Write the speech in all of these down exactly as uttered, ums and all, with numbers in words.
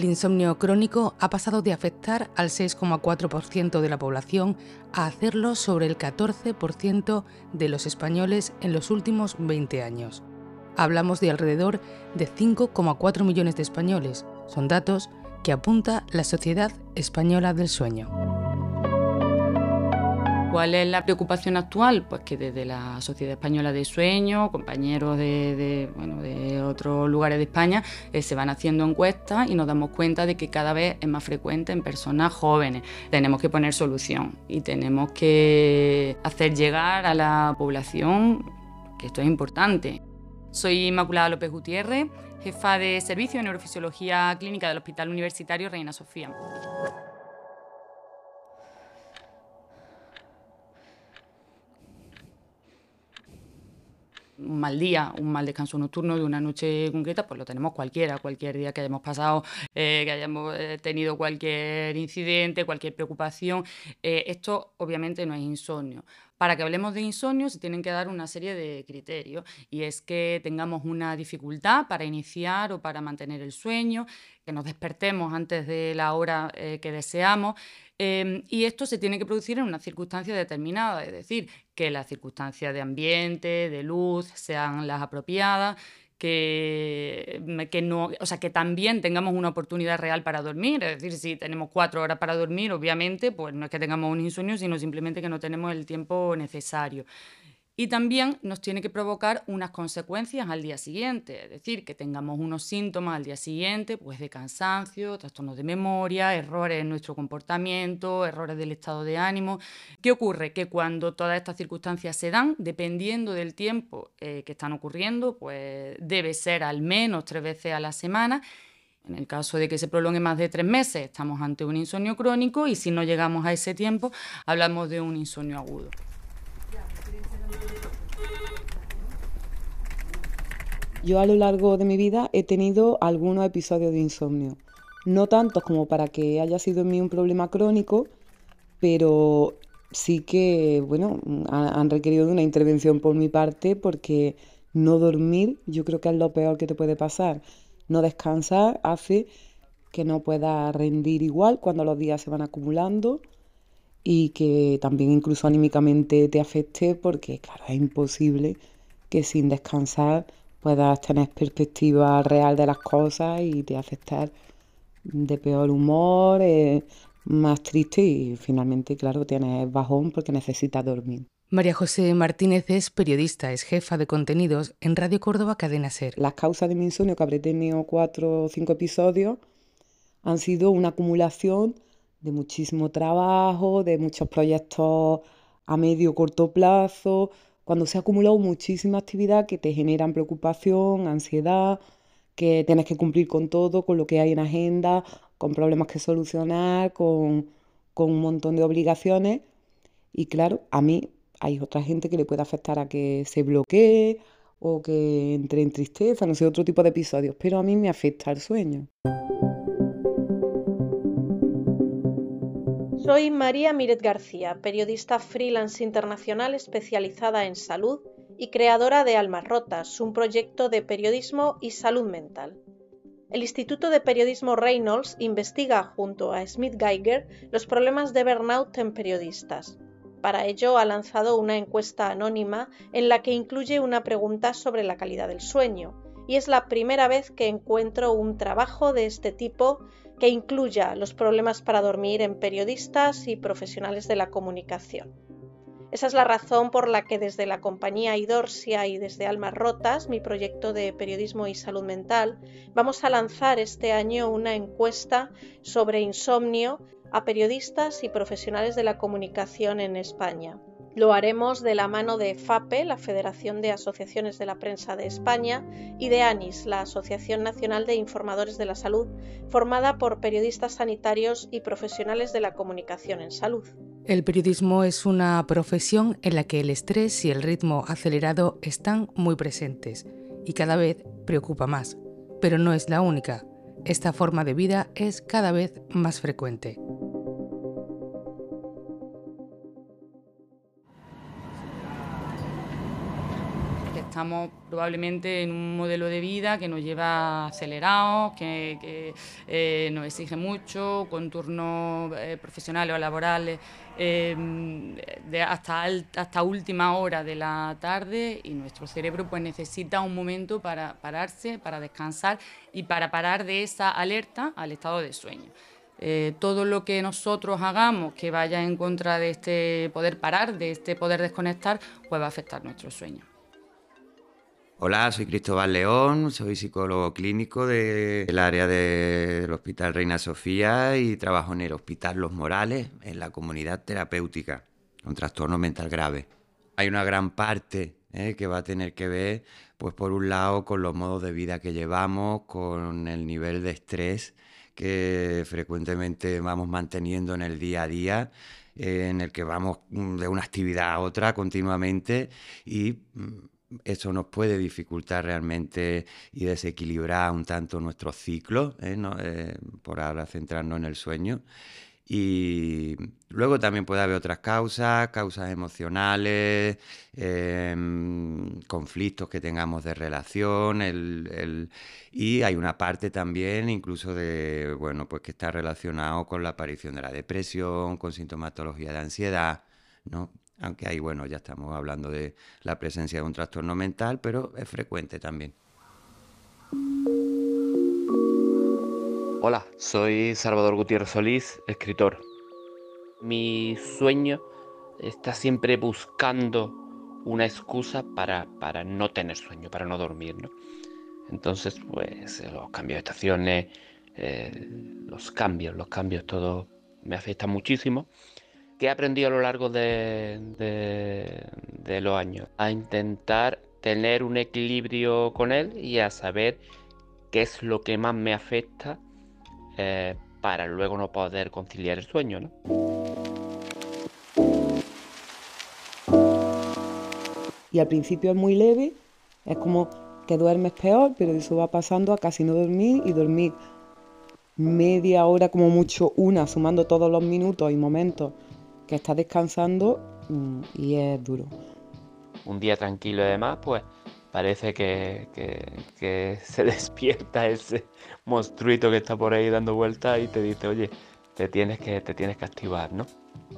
insomnio crónico ha pasado de afectar al seis coma cuatro por ciento de la población a hacerlo sobre el catorce por ciento de los españoles en los últimos veinte años. Hablamos de alrededor de cinco coma cuatro millones de españoles. Son datos que apunta la Sociedad Española del Sueño. ¿Cuál es la preocupación actual? Pues que desde la Sociedad Española de Sueño, compañeros de, de, bueno, de otros lugares de España, eh, se van haciendo encuestas y nos damos cuenta de que cada vez es más frecuente en personas jóvenes. Tenemos que poner solución y tenemos que hacer llegar a la población que esto es importante. Soy Inmaculada López Gutiérrez, jefa de Servicio de Neurofisiología Clínica del Hospital Universitario Reina Sofía. Un mal día, un mal descanso nocturno de una noche concreta, pues lo tenemos cualquiera, cualquier día que hayamos pasado, eh, que hayamos tenido cualquier incidente, cualquier preocupación. Eh, esto obviamente no es insomnio. Para que hablemos de insomnio se tienen que dar una serie de criterios y es que tengamos una dificultad para iniciar o para mantener el sueño, que nos despertemos antes de la hora eh, que deseamos. Eh, y esto se tiene que producir en una circunstancia determinada, es decir, que las circunstancias de ambiente, de luz, sean las apropiadas, que, que, no, o sea, que también tengamos una oportunidad real para dormir. Es decir, si tenemos cuatro horas para dormir, obviamente, pues no es que tengamos un insomnio, sino simplemente que no tenemos el tiempo necesario. Y también nos tiene que provocar unas consecuencias al día siguiente, es decir, que tengamos unos síntomas al día siguiente, pues de cansancio, trastornos de memoria, errores en nuestro comportamiento, errores del estado de ánimo. ¿Qué ocurre? Que cuando todas estas circunstancias se dan, dependiendo del tiempo eh, que están ocurriendo, pues debe ser al menos tres veces a la semana. En el caso de que se prolongue más de tres meses, estamos ante un insomnio crónico y si no llegamos a ese tiempo, hablamos de un insomnio agudo. Yo a lo largo de mi vida he tenido algunos episodios de insomnio, no tantos como para que haya sido en mí un problema crónico, pero sí que, bueno, han requerido de una intervención por mi parte porque no dormir yo creo que es lo peor que te puede pasar. No descansar hace que no puedas rendir igual cuando los días se van acumulando y que también incluso anímicamente te afecte porque, claro, es imposible que sin descansar puedas tener perspectiva real de las cosas y te hace estar de peor humor, eh, más triste y finalmente, claro, tienes bajón porque necesitas dormir. María José Martínez es periodista, es jefa de contenidos en Radio Córdoba Cadena SER. Las causas de mi insomnio, que habré tenido cuatro o cinco episodios, han sido una acumulación de muchísimo trabajo, de muchos proyectos a medio o corto plazo, cuando se ha acumulado muchísima actividad que te generan preocupación, ansiedad, que tienes que cumplir con todo, con lo que hay en agenda, con problemas que solucionar, con, con un montón de obligaciones. Y claro, a mí hay otra gente que le puede afectar a que se bloquee o que entre en tristeza, no sé, otro tipo de episodios, pero a mí me afecta el sueño. Soy María Miret García, periodista freelance internacional especializada en salud y creadora de Almas Rotas, un proyecto de periodismo y salud mental. El Instituto de Periodismo Reynolds investiga junto a Smith Geiger los problemas de burnout en periodistas. Para ello ha lanzado una encuesta anónima en la que incluye una pregunta sobre la calidad del sueño, y es la primera vez que encuentro un trabajo de este tipo que incluya los problemas para dormir en periodistas y profesionales de la comunicación. Esa es la razón por la que desde la compañía Idorsia y desde Almas Rotas, mi proyecto de periodismo y salud mental, vamos a lanzar este año una encuesta sobre insomnio a periodistas y profesionales de la comunicación en España. Lo haremos de la mano de FAPE, la Federación de Asociaciones de la Prensa de España, y de ANIS, la Asociación Nacional de Informadores de la Salud, formada por periodistas sanitarios y profesionales de la comunicación en salud. El periodismo es una profesión en la que el estrés y el ritmo acelerado están muy presentes y cada vez preocupa más, pero no es la única. Esta forma de vida es cada vez más frecuente. estamos probablemente en un modelo de vida que nos lleva acelerados, que, que eh, nos exige mucho, con turnos eh, profesionales o laborales eh, de hasta, hasta última hora de la tarde, y nuestro cerebro pues necesita un momento para pararse, para descansar y para parar de esa alerta al estado de sueño. Eh, todo lo que nosotros hagamos que vaya en contra de este poder parar, de este poder desconectar, pues va a afectar nuestro sueño. Hola, soy Cristóbal León, soy psicólogo clínico de- del área de- del Hospital Reina Sofía y trabajo en el Hospital Los Morales, en la comunidad terapéutica, con trastorno mental grave. Hay una gran parte eh, que va a tener que ver, pues por un lado, con los modos de vida que llevamos, con el nivel de estrés que frecuentemente vamos manteniendo en el día a día, eh, en el que vamos mm, de una actividad a otra continuamente y mm, eso nos puede dificultar realmente y desequilibrar un tanto nuestros ciclos, ¿eh? ¿No? Eh, por ahora centrarnos en el sueño. Y luego también puede haber otras causas, causas emocionales, eh, conflictos que tengamos de relación, el, el, y hay una parte también incluso de, bueno, pues que está relacionado con la aparición de la depresión, con sintomatología de ansiedad, ¿no? Aunque ahí, bueno, ya estamos hablando de la presencia de un trastorno mental, pero es frecuente también. Hola, soy Salvador Gutiérrez Solís, escritor. Mi sueño está siempre buscando una excusa para, para no tener sueño, para no dormir, ¿no? Entonces, pues los cambios de estaciones, eh, los cambios, los cambios, todo me afecta muchísimo. ¿Qué he aprendido a lo largo de, de, de los años? A intentar tener un equilibrio con él y a saber qué es lo que más me afecta eh, para luego no poder conciliar el sueño, ¿no? Y al principio es muy leve, es como que duermes peor, pero eso va pasando a casi no dormir y dormir media hora, como mucho una, sumando todos los minutos y momentos que estás descansando, y es duro. Un día tranquilo y demás, pues parece que, que, que se despierta ese monstruito que está por ahí dando vueltas y te dice, oye, te tienes que, te tienes que activar, ¿no?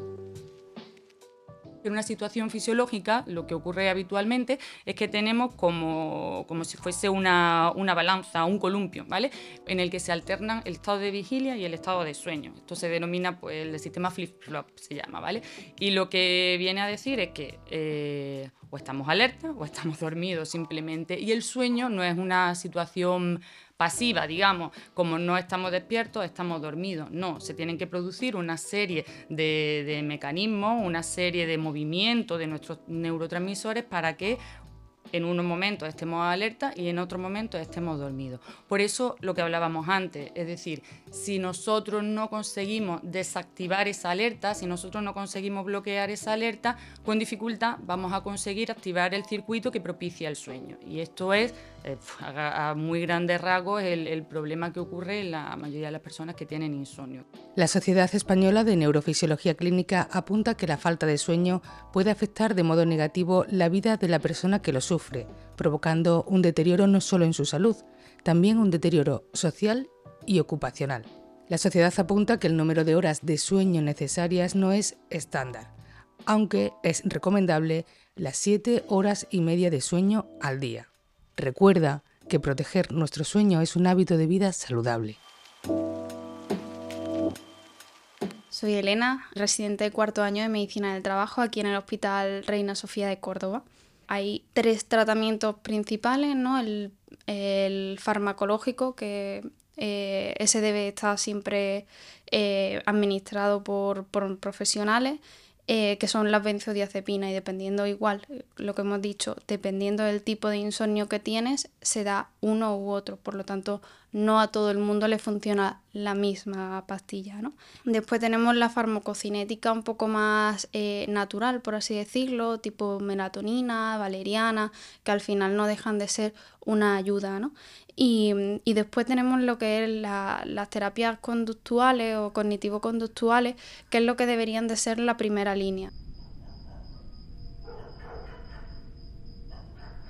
En una situación fisiológica, lo que ocurre habitualmente es que tenemos como, como si fuese una, una balanza, un columpio, ¿vale? En el que se alternan el estado de vigilia y el estado de sueño. Esto se denomina, pues, el sistema flip-flop, se llama, ¿vale? Y lo que viene a decir es que eh, o estamos alerta o estamos dormidos simplemente. Y el sueño no es una situación pasiva, digamos, como no estamos despiertos, estamos dormidos. No, se tienen que producir una serie de, de mecanismos, una serie de movimientos de nuestros neurotransmisores para que en unos momentos estemos alerta y en otros momentos estemos dormidos. Por eso lo que hablábamos antes, es decir, si nosotros no conseguimos desactivar esa alerta, si nosotros no conseguimos bloquear esa alerta, con dificultad vamos a conseguir activar el circuito que propicia el sueño. Y esto es, eh, a, a muy grandes rasgos, el, el problema que ocurre en la mayoría de las personas que tienen insomnio. La Sociedad Española de Neurofisiología Clínica apunta que la falta de sueño puede afectar de modo negativo la vida de la persona que lo sufre, provocando un deterioro no solo en su salud, también un deterioro social y ocupacional. La sociedad apunta que el número de horas de sueño necesarias no es estándar, aunque es recomendable las siete horas y media de sueño al día. Recuerda que proteger nuestro sueño es un hábito de vida saludable. Soy Elena, residente de cuarto año de Medicina del Trabajo aquí en el Hospital Reina Sofía de Córdoba. Hay tres tratamientos principales, ¿no? El, el farmacológico, que eh, ese debe estar siempre eh, administrado por, por profesionales, eh, que son las benzodiazepinas, y dependiendo igual, lo que hemos dicho, dependiendo del tipo de insomnio que tienes, se da uno u otro, por lo tanto no a todo el mundo le funciona la misma pastilla, ¿no? Después tenemos la farmacocinética un poco más eh, natural, por así decirlo, tipo melatonina, valeriana, que al final no dejan de ser una ayuda, ¿no? Y, y después tenemos lo que es la, las terapias conductuales o cognitivo-conductuales, que es lo que deberían de ser la primera línea.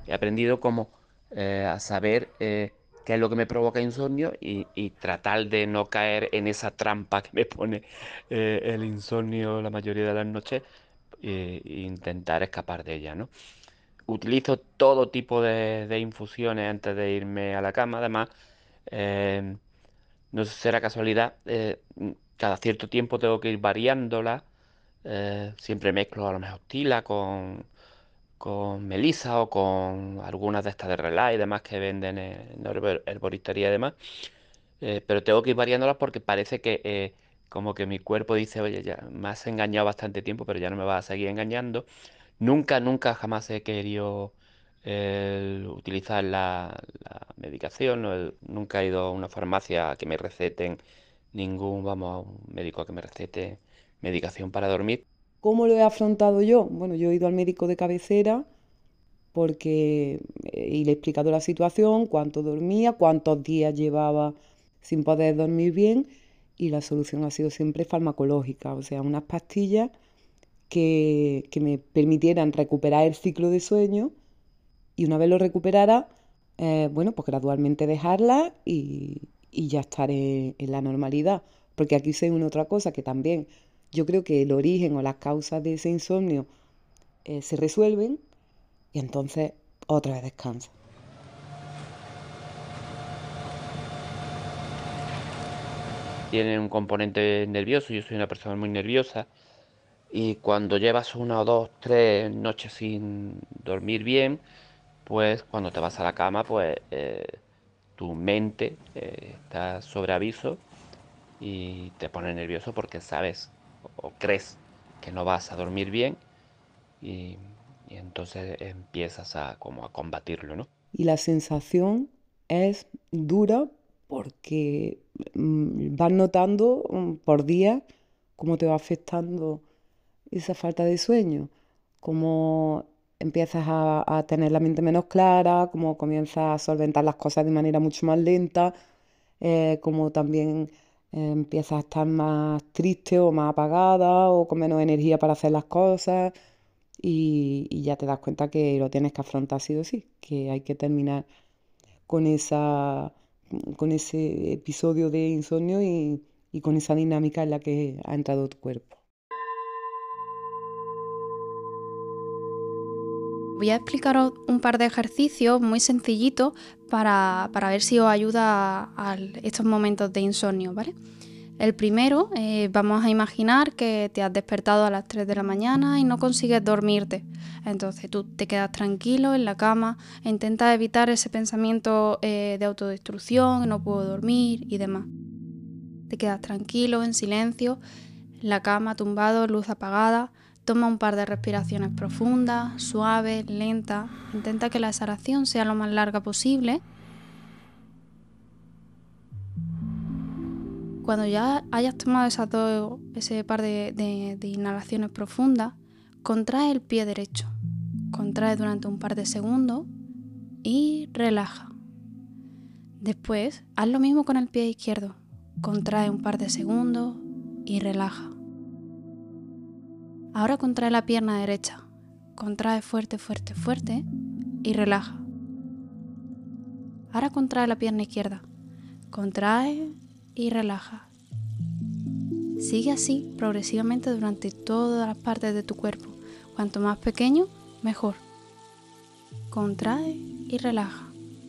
he aprendido como eh, a saber eh, qué es lo que me provoca insomnio y, y tratar de no caer en esa trampa que me pone eh, el insomnio la mayoría de las noches e intentar escapar de ella, ¿no? Utilizo todo tipo de, de infusiones antes de irme a la cama. Además, eh, no sé si será casualidad, eh, cada cierto tiempo tengo que ir variándola. Eh, siempre mezclo a lo mejor tila con, con melisa o con algunas de estas de relay y demás que venden en herb- herboristería y demás. Eh, pero tengo que ir variándolas porque parece que eh, como que mi cuerpo dice, oye, ya me has engañado bastante tiempo, pero ya no me vas a seguir engañando. Nunca, nunca jamás he querido eh, utilizar la, la medicación. No he- nunca he ido a una farmacia a que me receten ningún, vamos, a un médico a que me recete medicación para dormir. ¿Cómo lo he afrontado yo? Bueno, yo he ido al médico de cabecera porque eh, y le he explicado la situación, cuánto dormía, cuántos días llevaba sin poder dormir bien y la solución ha sido siempre farmacológica, o sea, unas pastillas que, que me permitieran recuperar el ciclo de sueño y una vez lo recuperara, eh, bueno, pues gradualmente dejarla y, y ya estar en, en la normalidad. Porque aquí se une otra cosa que también yo creo que el origen o las causas de ese insomnio eh, se resuelven y entonces otra vez descansa. Tiene un componente nervioso, yo soy una persona muy nerviosa y cuando llevas una o dos, tres noches sin dormir bien, pues cuando te vas a la cama, pues eh, tu mente eh, está sobre aviso y te pone nervioso porque sabes o, o crees que no vas a dormir bien y, y entonces empiezas a como a combatirlo, ¿no? Y la sensación es dura porque mm, vas notando mm, por día cómo te va afectando esa falta de sueño, cómo empiezas a, a tener la mente menos clara, cómo comienzas a solventar las cosas de manera mucho más lenta, eh, cómo también eh, empiezas a estar más triste o más apagada o con menos energía para hacer las cosas y, y ya te das cuenta que lo tienes que afrontar sí o sí, que hay que terminar con esa, con ese episodio de insomnio y, y con esa dinámica en la que ha entrado tu cuerpo. Voy a explicaros un par de ejercicios muy sencillitos para, para ver si os ayuda a, a estos momentos de insomnio, ¿vale? El primero, eh, vamos a imaginar que te has despertado a las tres de la mañana y no consigues dormirte. Entonces tú te quedas tranquilo en la cama e intentas evitar ese pensamiento eh, de autodestrucción, no puedo dormir y demás. Te quedas tranquilo, en silencio, en la cama, tumbado, luz apagada. Toma un par de respiraciones profundas, suaves, lentas. Intenta que la exhalación sea lo más larga posible. Cuando ya hayas tomado esas dos, ese par de, de, de inhalaciones profundas, contrae el pie derecho. Contrae durante un par de segundos y relaja. Después, haz lo mismo con el pie izquierdo. Contrae un par de segundos y relaja. Ahora contrae la pierna derecha. Contrae fuerte, fuerte, fuerte y relaja. Ahora contrae la pierna izquierda. Contrae y relaja. Sigue así progresivamente durante todas las partes de tu cuerpo. Cuanto más pequeño, mejor. Contrae y relaja.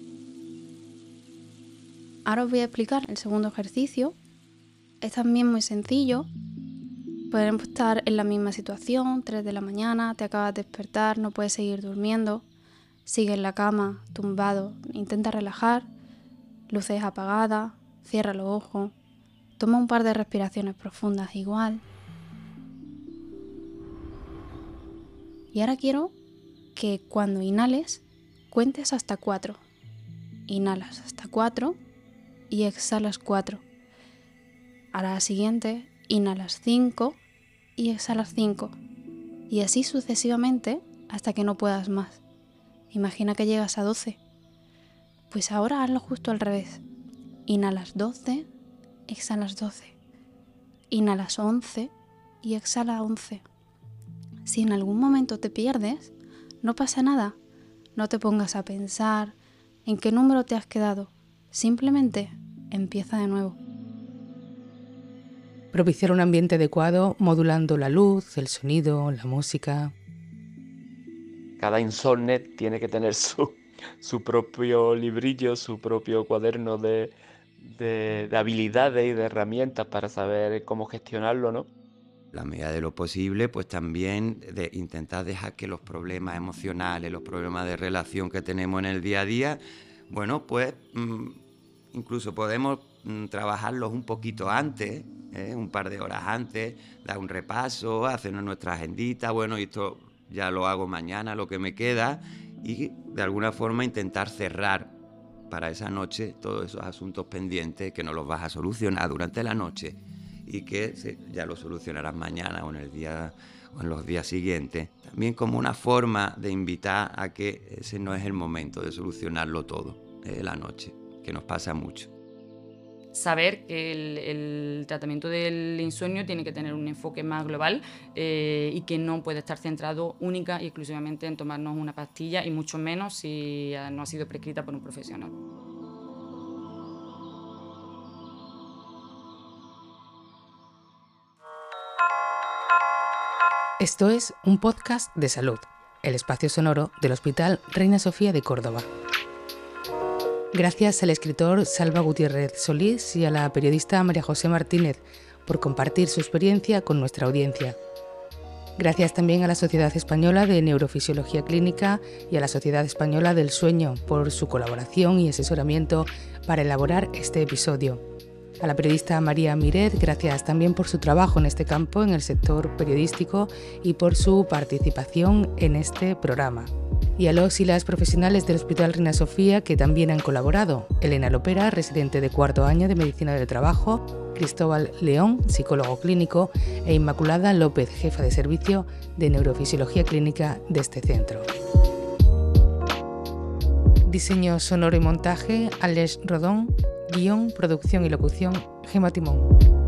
Ahora os voy a explicar el segundo ejercicio. Es también muy sencillo. Podemos estar en la misma situación, tres de la mañana, te acabas de despertar, no puedes seguir durmiendo. Sigue en la cama, tumbado, intenta relajar, luces apagadas, cierra los ojos, toma un par de respiraciones profundas igual. Y ahora quiero que cuando inhales, cuentes hasta cuatro. Inhalas hasta cuatro y exhalas cuatro. Ahora la siguiente, inhalas cinco y exhalas cinco. Y así sucesivamente hasta que no puedas más. Imagina que llegas a doce. Pues ahora hazlo justo al revés. Inhalas doce, exhalas doce. Inhalas once y exhalas once. Si en algún momento te pierdes, no pasa nada. no te pongas a pensar en qué número te has quedado. Simplemente empieza de nuevo. Propiciar un ambiente adecuado modulando la luz, el sonido, la música. Cada insomne tiene que tener su, su propio librillo, su propio cuaderno de, de, de habilidades y de herramientas para saber cómo gestionarlo, ¿no? La medida de lo posible, pues también de intentar dejar que los problemas emocionales, los problemas de relación que tenemos en el día a día, bueno, pues mmm, incluso podemos mmm, trabajarlos un poquito antes, ¿eh? un par de horas antes, dar un repaso, hacernos nuestra agendita, bueno, y esto ya lo hago mañana, lo que me queda, y de alguna forma intentar cerrar para esa noche todos esos asuntos pendientes que no los vas a solucionar durante la noche y que se, ya lo solucionarás mañana o en el día o en los días siguientes. También como una forma de invitar a que ese no es el momento de solucionarlo todo, eh, la noche, que nos pasa mucho. Saber que el, el tratamiento del insomnio tiene que tener un enfoque más global eh, y que no puede estar centrado única y exclusivamente en tomarnos una pastilla y mucho menos si no ha sido prescrita por un profesional. Esto es un podcast de salud, el espacio sonoro del Hospital Reina Sofía de Córdoba. Gracias al escritor Salva Gutiérrez Solís y a la periodista María José Martínez por compartir su experiencia con nuestra audiencia. Gracias también a la Sociedad Española de Neurofisiología Clínica y a la Sociedad Española del Sueño por su colaboración y asesoramiento para elaborar este episodio. A la periodista María Miret, gracias también por su trabajo en este campo, en el sector periodístico, y por su participación en este programa. Y a los y las profesionales del Hospital Reina Sofía que también han colaborado: Elena Lopera, residente de cuarto año de Medicina del Trabajo, Cristóbal León, psicólogo clínico, e Inmaculada López, jefa de servicio de Neurofisiología Clínica de este centro. Diseño sonoro y montaje, Alex Rodón. Guión, producción y locución, Gema Timón.